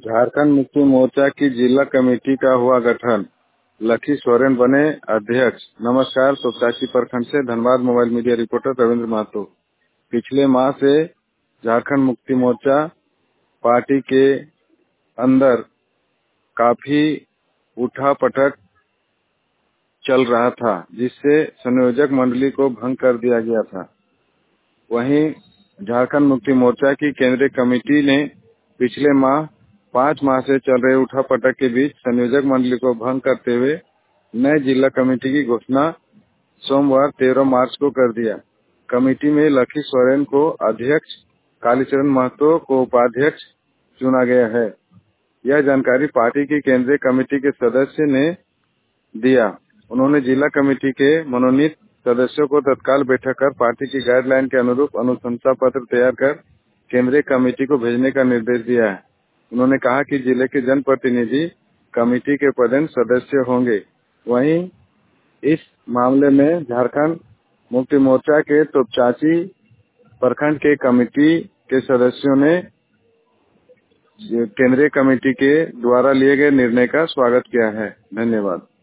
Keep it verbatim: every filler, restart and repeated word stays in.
झारखंड मुक्ति मोर्चा की जिला कमेटी का हुआ गठन। लखी सोरेन बने अध्यक्ष। नमस्कार, तोपचाची प्रखंड से Dhanbad mobile media reporter Ravindra Mahto. पिछले माह से झारखंड मुक्ति मोर्चा पार्टी के अंदर काफी उठापटक चल रहा था, जिससे संयोजक मंडली को भंग कर दिया गया था। वहीं झारखंड मुक्ति मोर्चा की केंद्रीय कमेटी ने पिछले माह पाँच माह से चल रहे उठापटक के बीच संयोजक मंडली को भंग करते हुए नए जिला कमेटी की घोषणा सोमवार तेरह मार्च को कर दिया। कमेटी में लखी सोरेन को अध्यक्ष, कालीचरण महतो को उपाध्यक्ष चुना गया है। यह जानकारी पार्टी की केंद्रीय कमेटी के सदस्य ने दिया। उन्होंने जिला कमेटी के मनोनीत सदस्यों को तत्काल बैठक कर पार्टी की गाइडलाइन के अनुरूप अनुशंसा पत्र तैयार कर केंद्रीय कमेटी को भेजने का निर्देश दिया है। उन्होंने कहा कि जिले के जनप्रतिनिधि कमेटी के पदेन सदस्य होंगे। वहीं इस मामले में झारखंड मुक्ति मोर्चा के तोपचाची प्रखंड के कमेटी के सदस्यों ने केंद्रीय कमेटी के द्वारा लिए गए निर्णय का स्वागत किया है। धन्यवाद।